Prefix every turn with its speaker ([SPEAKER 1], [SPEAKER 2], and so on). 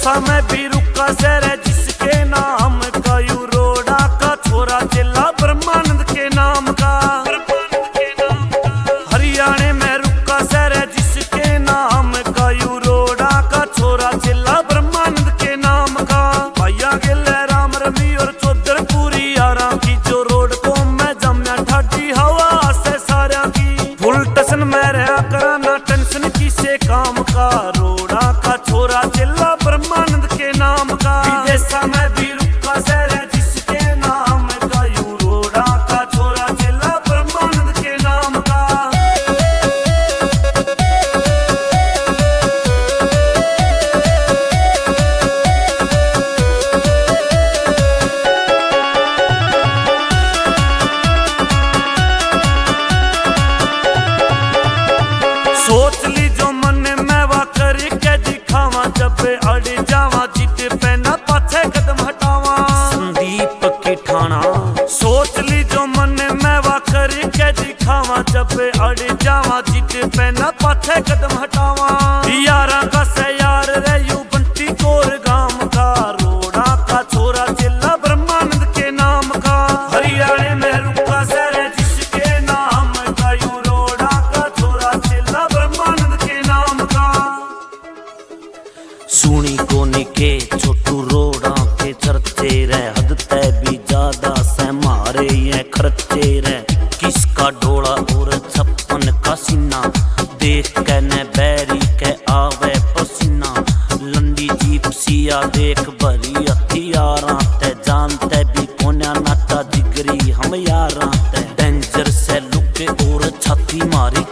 [SPEAKER 1] विदेशा में भी रुका शहर है जिसके नाम का यूरोडा का छोरा चेला ब्रह्मानंद के नाम का। हरियाणा में रुका शहर है जिसके नाम का यूरोडा का छोरा चेला ब्रह्मानंद के नाम का। भैया गिल राम रमी और चौधर पूरी यारा की जो रोड को मैं जमया ठाडी हवा से सारा की। फुल टसन में रहा कराना टेंशन किसे काम का। रोडा का छोरा चेला ब्रह्मानंद के नाम का। विदेशा में भी रुका शहर है जिसके नाम का यूरोडा का छोरा चेला ब्रह्मानंद के नाम का। सोच ली जो मन में वा करके दिखावा जब अड़ जावा जीत पे ना पाछे कदम हटावा। संदीप की ठाणा सोच ली जो मन में वा करके दिखावा जब अड़ जावा जीत पे ना पाछे कदम हटावा। यारा का से यार रे यू बंटी कोर गांव का। रोडा का छोरा चेला ब्रह्मानंद के नाम का। हरियाणा में रुका शहर है जिसके नाम का यूरोडा का छोरा चेला ब्रह्मानंद के नाम का। सुनी कोनी के छोटू रोड़ा के चर्चे रे हद तय भी ज्यादा से मारे ये खर्चे रे। किसका डोला और 56 का सीना देख के न बैरी के आवे पसीना। लंडी जीप सिया देख भरी हथियारा ते जानते भी कोन्या नाटा जिगरी हम यारा ते। डेंजर से लुके और छाती मारी